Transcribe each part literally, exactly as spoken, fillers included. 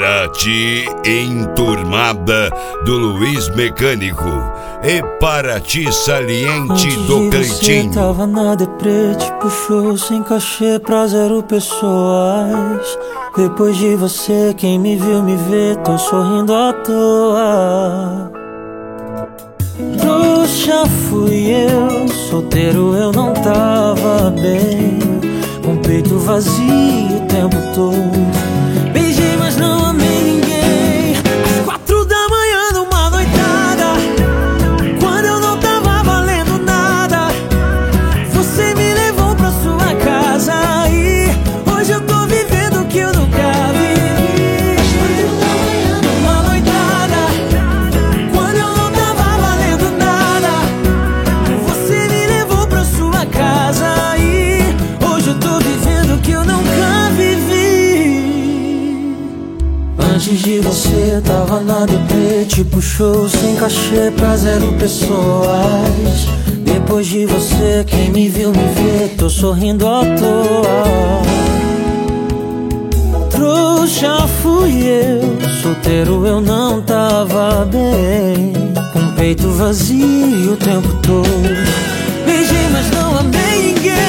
Paraty enturmada do Luiz Mecânico e Paraty saliente Antes do de Cantinho. Você tava na deprê, te puxou sem cachê pra zero pessoas. Depois de você, quem me viu me vê, tô sorrindo à toa. Trouxa fui eu, solteiro eu não tava bem, com o peito vazio o tempo todo. Beijei, mas não amei ninguém. Às quatro da manhã numa noitada, quando eu não tava valendo nada, você me levou pra sua casa e hoje eu tô vivendo o que eu nunca vivi. Numa noitada, quando eu não tava valendo nada, você me levou pra sua casa e hoje eu tô vivendo o que eu nunca vivi. Antes de você tava na deprê, te puxou sem cachê pra zero pessoas. Depois de você, quem me viu me vê, tô sorrindo à toa. Trouxa fui eu, solteiro eu não tava bem, com o peito vazio o tempo todo. Beijei, mas não amei ninguém.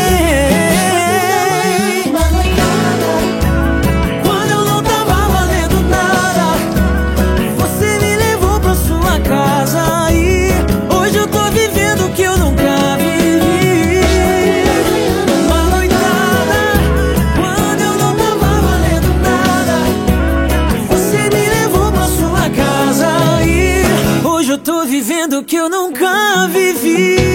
Quando eu não tava valendo nada, você me levou pra sua casa e hoje eu tô vivendo o que eu nunca vivi. Uma noitada, quando eu não tava valendo nada, você me levou pra sua casa e hoje eu tô vivendo o que eu nunca vivi.